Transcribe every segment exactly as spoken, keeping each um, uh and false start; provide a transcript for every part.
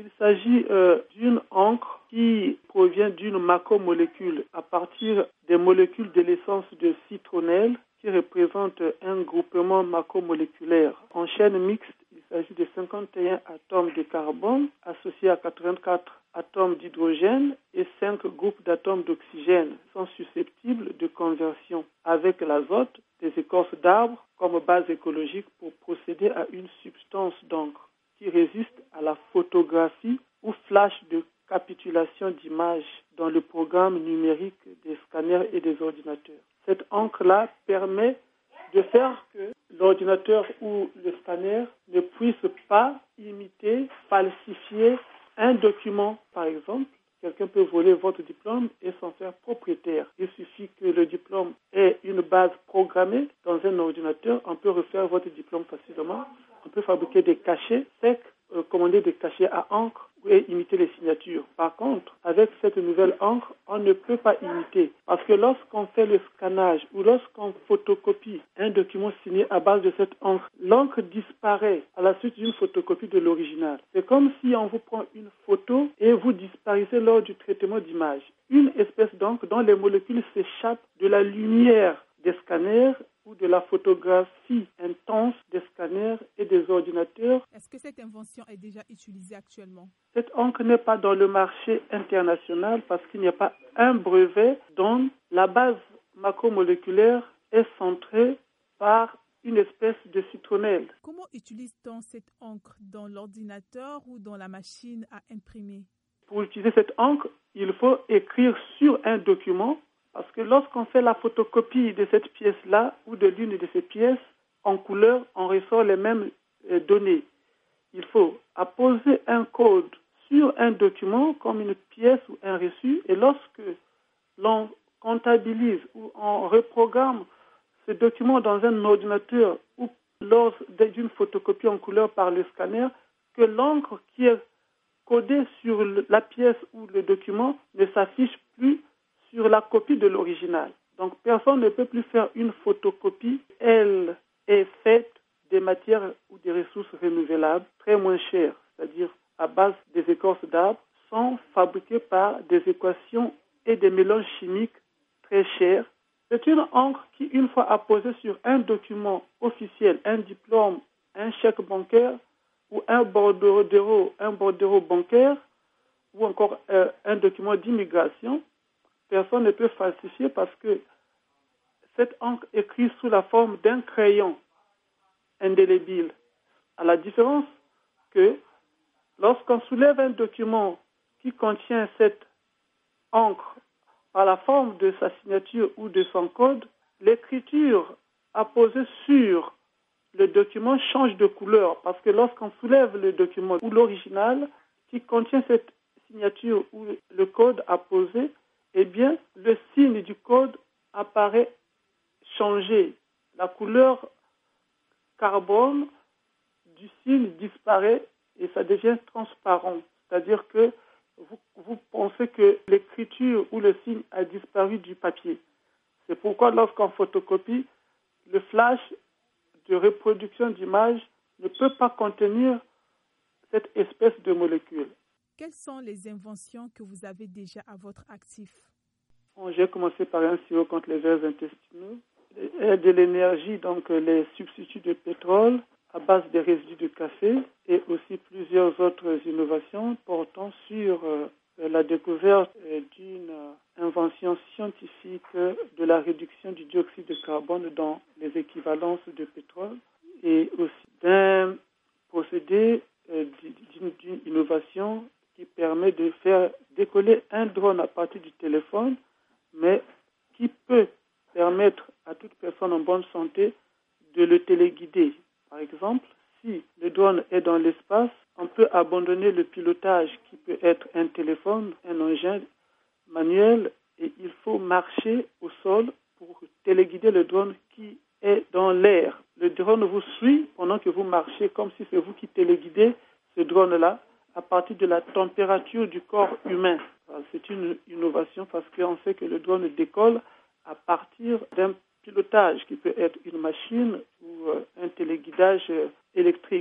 Il s'agit euh, d'une encre qui provient d'une macromolécule à partir des molécules de l'essence de citronnelle qui représente un groupement macromoléculaire. En chaîne mixte, il s'agit de cinquante et un atomes de carbone associés à quatre-vingt-quatre atomes d'hydrogène et cinq groupes d'atomes d'oxygène sont susceptibles de conversion avec l'azote des écorces d'arbres comme base écologique pour procéder à une substance d'encre qui résiste à la photographie ou flash de capitulation d'images dans le programme numérique des scanners et des ordinateurs. Cette encre-là permet de faire que l'ordinateur ou le scanner ne puisse pas imiter, falsifier un document, par exemple. Quelqu'un peut voler votre diplôme et s'en faire propriétaire. Il suffit que le diplôme ait une base programmée dans un ordinateur. On peut refaire votre diplôme facilement. On peut fabriquer des cachets secs, euh, commander des cachets à encre et imiter les signatures. Par contre, avec cette nouvelle encre, on ne peut pas imiter. Parce que lorsqu'on fait le scannage ou lorsqu'on photocopie un document signé à base de cette encre, l'encre disparaît à la suite d'une photocopie de l'original. C'est comme si on vous prend une photo et vous disparaissez lors du traitement d'image. Une espèce d'encre dont les molécules s'échappent de la lumière des scanners ou de la photographie intense des scanners et des ordinateurs. Est-ce que cette invention est déjà utilisée actuellement? Cette encre n'est pas dans le marché international parce qu'il n'y a pas un brevet dont la base macromoléculaire est centrée par une espèce de citronnelle. Comment utilise-t-on cette encre dans l'ordinateur ou dans la machine à imprimer? Pour utiliser cette encre, il faut écrire sur un document. Parce que lorsqu'on fait la photocopie de cette pièce-là ou de l'une de ces pièces, en couleur, on ressort les mêmes euh, données. Il faut apposer un code sur un document comme une pièce ou un reçu et lorsque l'on comptabilise ou on reprogramme ce document dans un ordinateur ou lors d'une photocopie en couleur par le scanner, que l'encre qui est codée sur la pièce ou le document ne s'affiche plus sur la copie de l'original. Donc, personne ne peut plus faire une photocopie. Elle est faite des matières ou des ressources renouvelables très moins chères, c'est-à-dire à base des écorces d'arbres, sont fabriquées par des équations et des mélanges chimiques très chers. C'est une encre qui, une fois apposée sur un document officiel, un diplôme, un chèque bancaire ou un bordereau, un bordereau bancaire ou encore euh, un document d'immigration, personne ne peut falsifier parce que cette encre écrit sous la forme d'un crayon indélébile. À la différence que lorsqu'on soulève un document qui contient cette encre par la forme de sa signature ou de son code, l'écriture apposée sur le document change de couleur parce que lorsqu'on soulève le document ou l'original qui contient cette signature ou le code apposé, eh bien, le signe du code apparaît changé. La couleur carbone du signe disparaît et ça devient transparent. C'est-à-dire que vous, vous pensez que l'écriture ou le signe a disparu du papier. C'est pourquoi lorsqu'on photocopie, le flash de reproduction d'image ne peut pas contenir cette espèce de molécule. Quelles sont les inventions que vous avez déjà à votre actif? Bon, j'ai commencé par un sirop contre les vers intestinaux, de l'énergie, donc les substituts de pétrole à base des résidus de café et aussi plusieurs autres innovations portant sur euh, la découverte euh, d'une euh, invention scientifique euh, de la réduction du dioxyde de carbone dans les équivalences de pétrole et aussi d'un procédé euh, d'une, d'une innovation qui permet de faire décoller un drone à partir du téléphone, mais qui peut permettre à toute personne en bonne santé de le téléguider. Par exemple, si le drone est dans l'espace, on peut abandonner le pilotage qui peut être un téléphone, un engin manuel, et il faut marcher au sol pour téléguider le drone qui est dans l'air. Le drone vous suit pendant que vous marchez comme si c'est vous qui téléguidez ce drone-là à partir de la température du corps humain. C'est une innovation parce qu'on sait que le drone décolle à partir d'un pilotage qui peut être une machine ou un téléguidage électrique.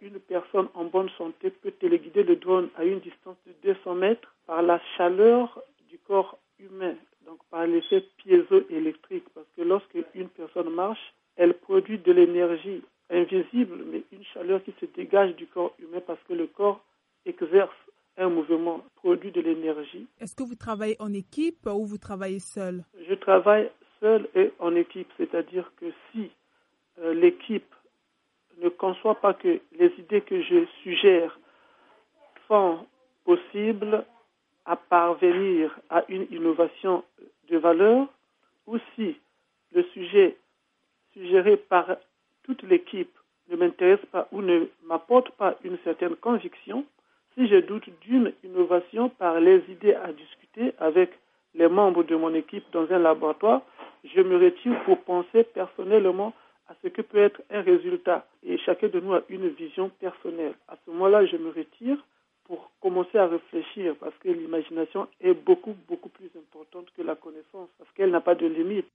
une personne en bonne santé peut téléguider le drone à une distance de deux cents mètres par la chaleur du corps humain, donc par l'effet piézoélectrique, parce que lorsque une personne marche, elle produit de l'énergie invisible, mais une chaleur qui se dégage du corps humain parce que le corps exerce un mouvement, produit de l'énergie. Est-ce que vous travaillez en équipe ou vous travaillez seul? Je travaille seul et en équipe, c'est-à-dire que si euh, l'équipe ne conçoit pas que les idées que je suggère sont possibles à parvenir à une innovation de valeur, ou si le sujet suggéré par toute l'équipe ne m'intéresse pas ou ne m'apporte pas une certaine conviction, si je doute d'une innovation par les idées à discuter avec les membres de mon équipe dans un laboratoire, je me retire pour penser personnellement à ce que peut être un résultat. Et chacun de nous a une vision personnelle. À ce moment-là, je me retire pour commencer à réfléchir parce que l'imagination est beaucoup, beaucoup plus importante que la connaissance parce qu'elle n'a pas de limite.